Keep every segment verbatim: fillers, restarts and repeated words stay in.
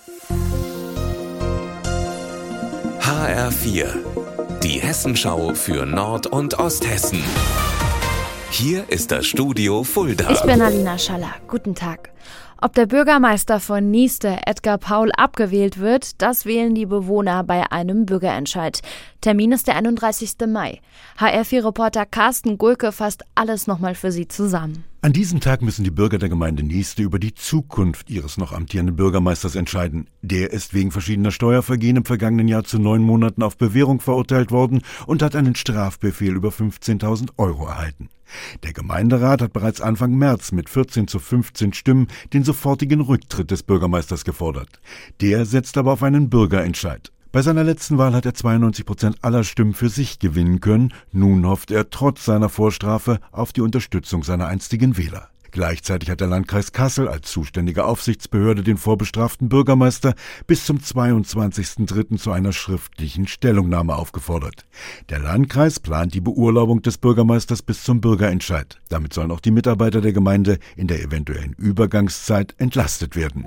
H R vier, die Hessenschau für Nord- und Osthessen. Hier ist das Studio Fulda. Ich bin Alina Schaller. Guten Tag. Ob der Bürgermeister von Nieste, Edgar Paul, abgewählt wird, das wählen die Bewohner bei einem Bürgerentscheid. Termin ist der einunddreißigsten Mai. H R vier Reporter Carsten Gulke fasst alles nochmal für Sie zusammen. An diesem Tag müssen die Bürger der Gemeinde Nieste über die Zukunft ihres noch amtierenden Bürgermeisters entscheiden. Der ist wegen verschiedener Steuervergehen im vergangenen Jahr zu neun Monaten auf Bewährung verurteilt worden und hat einen Strafbefehl über fünfzehntausend Euro erhalten. Der Gemeinderat hat bereits Anfang März mit vierzehn zu fünfzehn Stimmen den sofortigen Rücktritt des Bürgermeisters gefordert. Der setzt aber auf einen Bürgerentscheid. Bei seiner letzten Wahl hat er zweiundneunzig Prozent aller Stimmen für sich gewinnen können. Nun hofft er trotz seiner Vorstrafe auf die Unterstützung seiner einstigen Wähler. Gleichzeitig hat der Landkreis Kassel als zuständige Aufsichtsbehörde den vorbestraften Bürgermeister bis zum zweiundzwanzigsten dritten zu einer schriftlichen Stellungnahme aufgefordert. Der Landkreis plant die Beurlaubung des Bürgermeisters bis zum Bürgerentscheid. Damit sollen auch die Mitarbeiter der Gemeinde in der eventuellen Übergangszeit entlastet werden.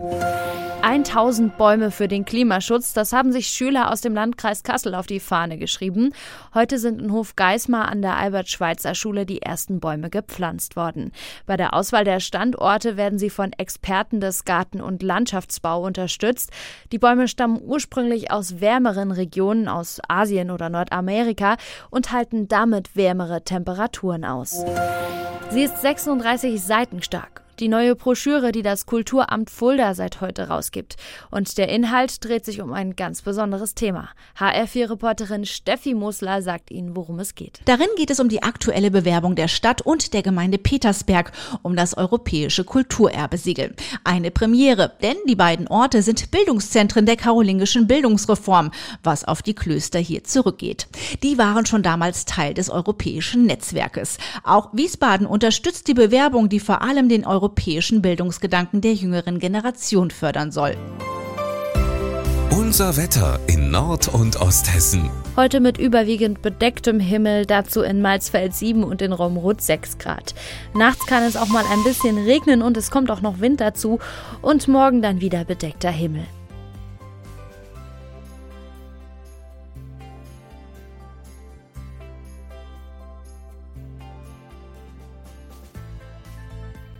tausend Bäume für den Klimaschutz, das haben sich Schüler aus dem Landkreis Kassel auf die Fahne geschrieben. Heute sind in Hofgeismar an der Albert-Schweitzer-Schule die ersten Bäume gepflanzt worden. Bei der Auswahl der Standorte werden sie von Experten des Garten- und Landschaftsbau unterstützt. Die Bäume stammen ursprünglich aus wärmeren Regionen, aus Asien oder Nordamerika, und halten damit wärmere Temperaturen aus. Sie ist sechsunddreißig Seiten stark. Die neue Broschüre, die das Kulturamt Fulda seit heute rausgibt. Und der Inhalt dreht sich um ein ganz besonderes Thema. H R vier Reporterin Steffi Musler sagt Ihnen, worum es geht. Darin geht es um die aktuelle Bewerbung der Stadt und der Gemeinde Petersberg um das europäische Kulturerbesiegel. Eine Premiere, denn die beiden Orte sind Bildungszentren der karolingischen Bildungsreform, was auf die Klöster hier zurückgeht. Die waren schon damals Teil des europäischen Netzwerkes. Auch Wiesbaden unterstützt die Bewerbung, die vor allem den europäischen europäischen Bildungsgedanken der jüngeren Generation fördern soll. Unser Wetter in Nord- und Osthessen. Heute mit überwiegend bedecktem Himmel, dazu in Malsfeld sieben und in Romrod sechs Grad. Nachts kann es auch mal ein bisschen regnen und es kommt auch noch Wind dazu und morgen dann wieder bedeckter Himmel.